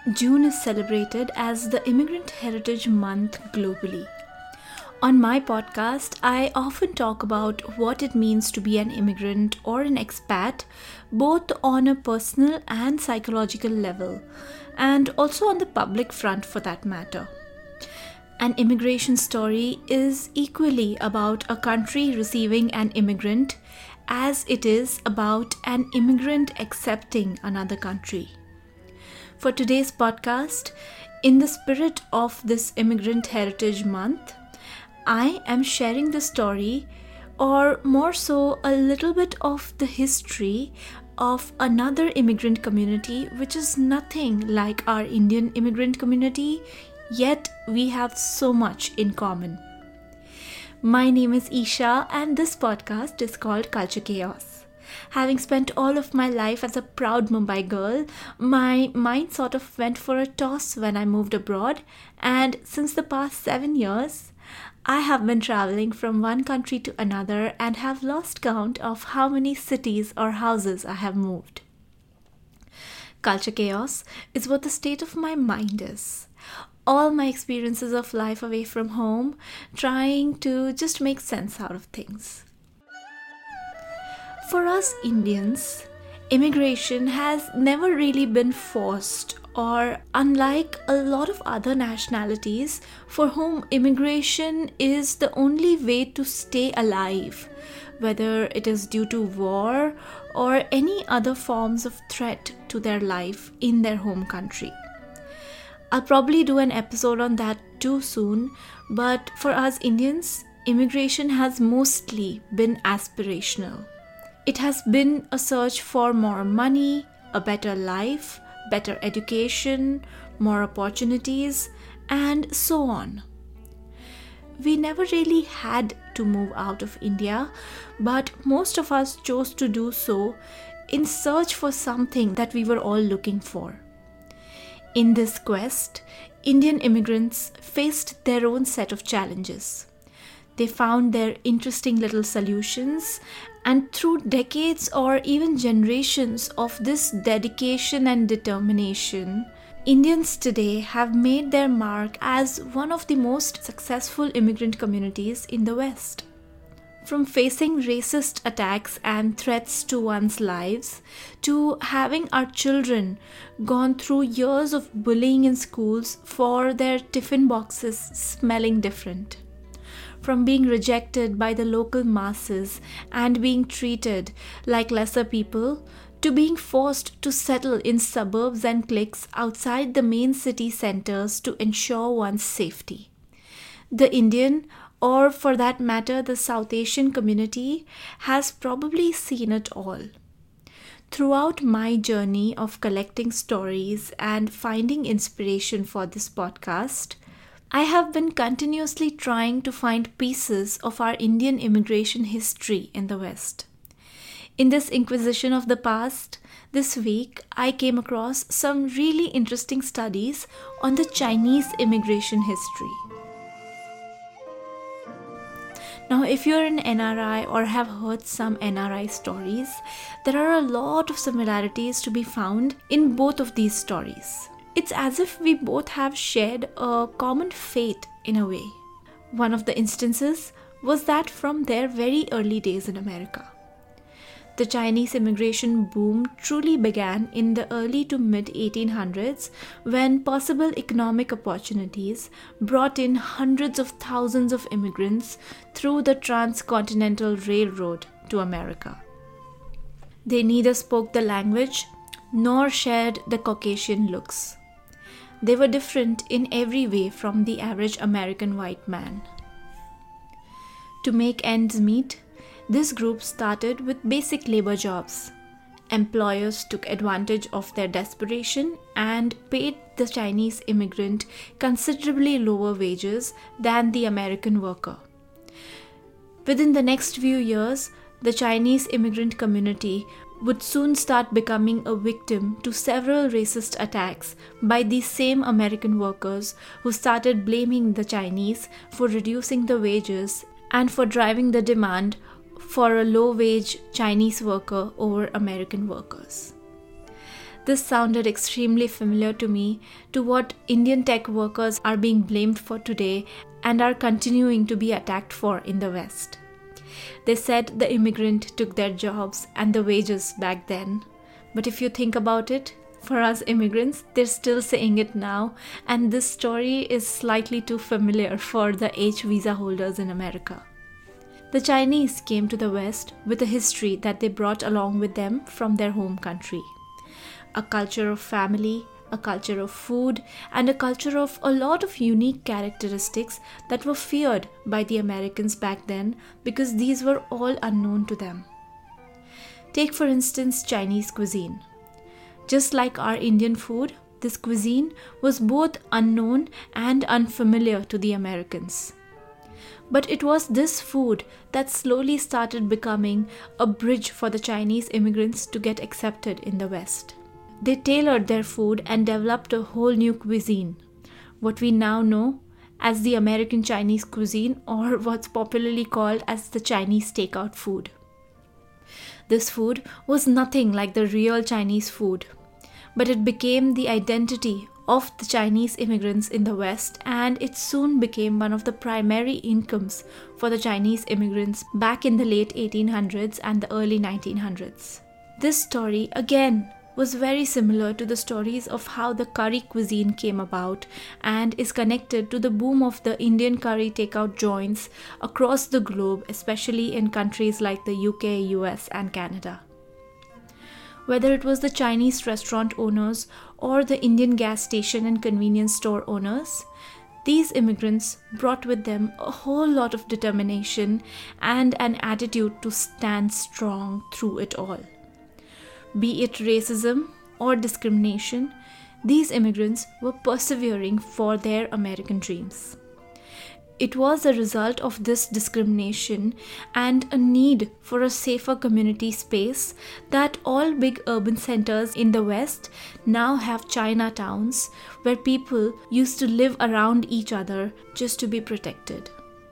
June is celebrated as the Immigrant Heritage Month globally. On my podcast, I often talk about what it means to be an immigrant or an expat, both on a personal and psychological level, and also on the public front for that matter. An immigration story is equally about a country receiving an immigrant as it is about an immigrant accepting another country. For today's podcast, in the spirit of this Immigrant Heritage Month, I am sharing the story, or more so, a little bit of the history of another immigrant community which is nothing like our Indian immigrant community, yet we have so much in common. My name is Isha, and this podcast is called Culture Chaos. Having spent all of my life as a proud Mumbai girl, my mind sort of went for a toss when I moved abroad, and since the past 7 years, I have been traveling from one country to another and have lost count of how many cities or houses I have moved. Culture chaos is what the state of my mind is. All my experiences of life away from home, trying to just make sense out of things. For us Indians, immigration has never really been forced, or unlike a lot of other nationalities for whom immigration is the only way to stay alive, whether it is due to war or any other forms of threat to their life in their home country. I'll probably do an episode on that too soon, but for us Indians, immigration has mostly been aspirational. It has been a search for more money, a better life, better education, more opportunities, and so on. We never really had to move out of India, but most of us chose to do so in search for something that we were all looking for. In this quest, Indian immigrants faced their own set of challenges. They found their interesting little solutions, and through decades or even generations of this dedication and determination, Indians today have made their mark as one of the most successful immigrant communities in the West. From facing racist attacks and threats to one's lives, to having our children gone through years of bullying in schools for their tiffin boxes smelling different. From being rejected by the local masses and being treated like lesser people, to being forced to settle in suburbs and cliques outside the main city centers to ensure one's safety. The Indian, or for that matter the South Asian community, has probably seen it all. Throughout my journey of collecting stories and finding inspiration for this podcast, I have been continuously trying to find pieces of our Indian immigration history in the West. In this inquisition of the past, this week I came across some really interesting studies on the Chinese immigration history. Now, if you're an NRI or have heard some NRI stories, there are a lot of similarities to be found in both of these stories. It's as if we both have shared a common fate in a way. One of the instances was that from their very early days in America. The Chinese immigration boom truly began in the early to mid 1800s when possible economic opportunities brought in hundreds of thousands of immigrants through the Transcontinental Railroad to America. They neither spoke the language nor shared the Caucasian looks. They were different in every way from the average American white man. To make ends meet, this group started with basic labor jobs. Employers took advantage of their desperation and paid the Chinese immigrant considerably lower wages than the American worker. Within the next few years, the Chinese immigrant community would soon start becoming a victim to several racist attacks by these same American workers who started blaming the Chinese for reducing the wages and for driving the demand for a low-wage Chinese worker over American workers. This sounded extremely familiar to me to what Indian tech workers are being blamed for today and are continuing to be attacked for in the West. They said the immigrant took their jobs and the wages back then. But if you think about it, for us immigrants, they're still saying it now, and this story is slightly too familiar for the H visa holders in America. The Chinese came to the West with a history that they brought along with them from their home country. A culture of family, a culture of food, and a culture of a lot of unique characteristics that were feared by the Americans back then because these were all unknown to them. Take for instance Chinese cuisine. Just like our Indian food, this cuisine was both unknown and unfamiliar to the Americans. But it was this food that slowly started becoming a bridge for the Chinese immigrants to get accepted in the West. They tailored their food and developed a whole new cuisine, what we now know as the American Chinese cuisine, or what's popularly called as the Chinese takeout food. This food was nothing like the real Chinese food, but it became the identity of the Chinese immigrants in the West, and it soon became one of the primary incomes for the Chinese immigrants back in the late 1800s and the early 1900s. This story, again, was very similar to the stories of how the curry cuisine came about and is connected to the boom of the Indian curry takeout joints across the globe, especially in countries like the UK, US, and Canada. Whether it was the Chinese restaurant owners or the Indian gas station and convenience store owners, these immigrants brought with them a whole lot of determination and an attitude to stand strong through it all. Be it racism or discrimination, these immigrants were persevering for their American dreams. It was a result of this discrimination and a need for a safer community space that all big urban centers in the West now have Chinatowns where people used to live around each other just to be protected.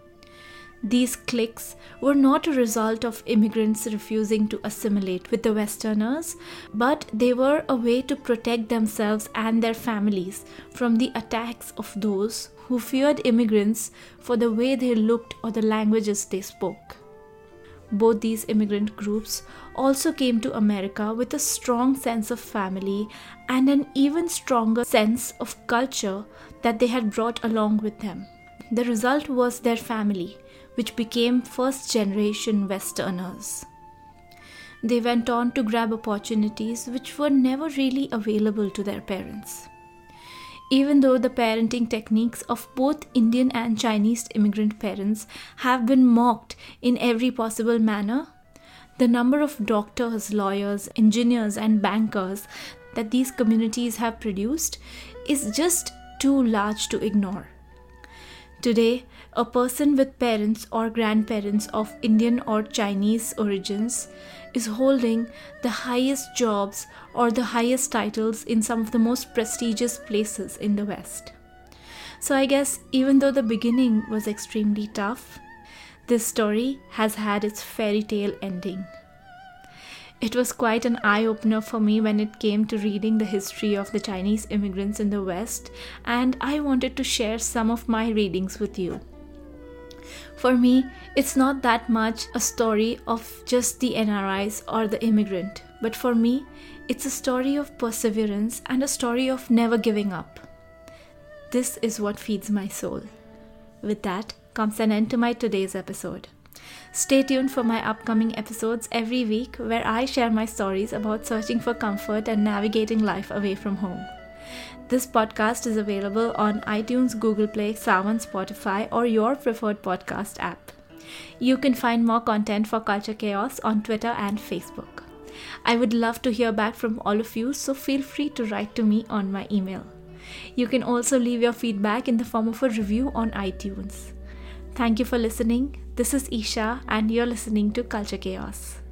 These cliques were not a result of immigrants refusing to assimilate with the Westerners, but they were a way to protect themselves and their families from the attacks of those who feared immigrants for the way they looked or the languages they spoke. Both these immigrant groups also came to America with a strong sense of family and an even stronger sense of culture that they had brought along with them. The result was their family, which became first-generation Westerners. They went on to grab opportunities which were never really available to their parents. Even though the parenting techniques of both Indian and Chinese immigrant parents have been mocked in every possible manner, the number of doctors, lawyers, engineers, and bankers that these communities have produced is just too large to ignore. Today, a person with parents or grandparents of Indian or Chinese origins is holding the highest jobs or the highest titles in some of the most prestigious places in the West. So I guess even though the beginning was extremely tough, this story has had its fairy tale ending. It was quite an eye-opener for me when it came to reading the history of the Chinese immigrants in the West, and I wanted to share some of my readings with you. For me, it's not that much a story of just the NRIs or the immigrant, but for me, it's a story of perseverance and a story of never giving up. This is what feeds my soul. With that comes an end to my today's episode. Stay tuned for my upcoming episodes every week where I share my stories about searching for comfort and navigating life away from home. This podcast is available on iTunes, Google Play, Saavn, Spotify, or your preferred podcast app. You can find more content for Culture Chaos on Twitter and Facebook. I would love to hear back from all of you, so feel free to write to me on my email. You can also leave your feedback in the form of a review on iTunes. Thank you for listening. This is Isha, and you're listening to Culture Chaos.